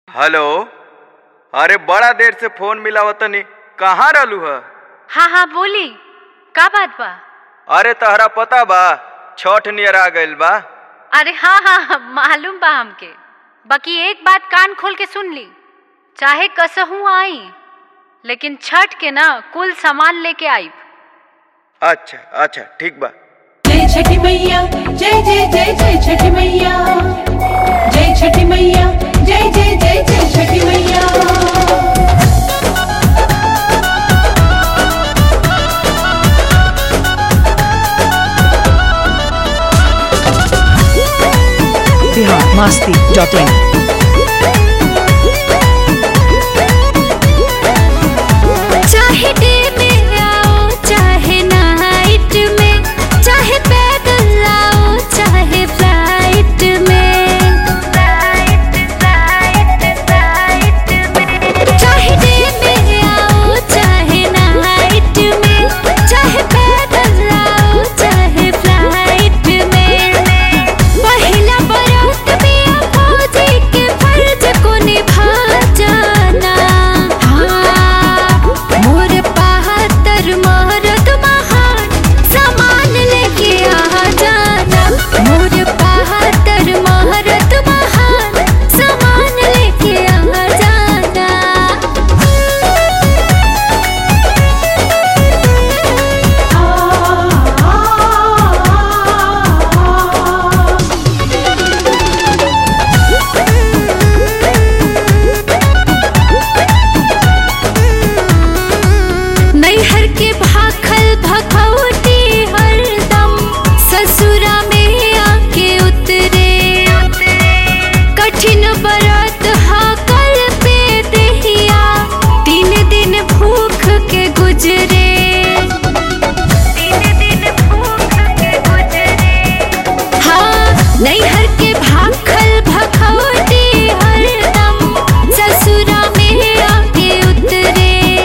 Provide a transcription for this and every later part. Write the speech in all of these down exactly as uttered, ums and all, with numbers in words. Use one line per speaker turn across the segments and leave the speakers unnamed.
Hello. अरे बड़ा देर से फोन मिलावतनी, कहाँ रहलू ह?
हाँ हाँ बोली, का बात बा?
अरे तहरा पता बा छठ नियर आ गइल बा।
अरे हाँ हाँ मालूम बा हमके, बाकी एक बात कान खोल के सुन ली, चाहे कसहू आई लेकिन छठ के ना कुल सामान लेके आई।
अच्छा अच्छा ठीक बा।
जय छठी मैया, जय जय जय जय छठी मैया, जय छठी मैया, जय जय जय जय छठी मैया।
Bihar Masti dot in.
चाहे डे में आओ चाहे नाइट में, चाहे पैदल आओ चाहे फ्लाइट में, चाहे डे में आओ चाहे नाइट में, चाहे पैदल आओ चाहे फ्लाइट में। पहला बरत में फौजी के फर्ज को निभा जाना। हाँ मोर बहादुर मर्द महान सामान लेके आ जाना। मोर बहादुर मर्द महान सामान लेके आ जाना। नैहर के भाखल भखौटी हरदम ससुरा में आके उतरे। कठिन बरत हाकल पे देहिया तीन दिन भूख के गुजरे। तीन दिन भूख के गुजरे। हाँ नैहर के भाखल भखौटी हरदम ससुरा में आके उतरे।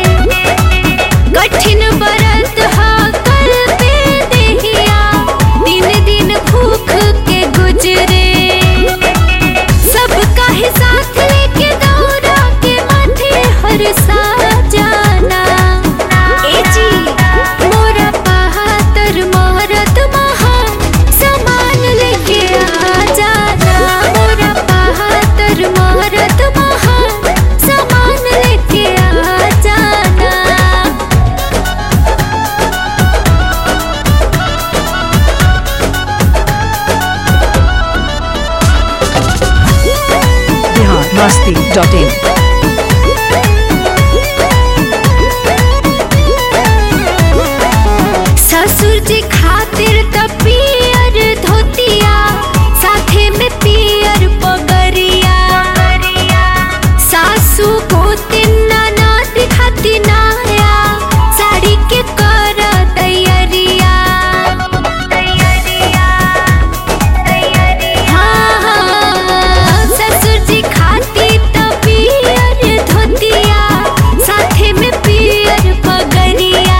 कठिन बरत हाकल पे देहिया तीन दिन भूख के गुजरे। सबका ही साथ लेके दौरा के माथे हर सा जाना। ए जी मोरा बहादुर मर्द महान सामान लेके आ जाना। मोरा बहादुर मर्द महान सामान लेके आ जाना।
Bihar Masti dot in.
ससुर जी खातिर त पियर धोतिया साथे में पियर पगरिया। सासू को तिन्ना ना दिखाती नाया साड़ी के कर तैयारिया। हाँ हाँ ससुर जी खाती त पियर धोतिया साथे में पियर पगरिया।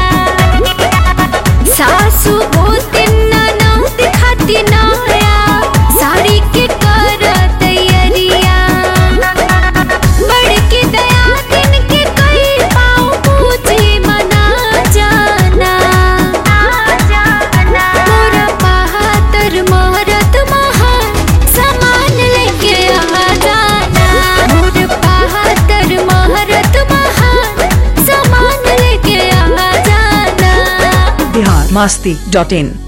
सासू को तिन्ना ना दिखाती नाया साड़ी के कर तैयारिया। बड़ के दया दिन के कई पाँव पूछे मना जाना। मोर बहादुर मर्द महान सामान लेके आ जाना। मोर बहादुर मर्द महान सामान लेके आ जाना।
बिहार मस्ती डॉट इन।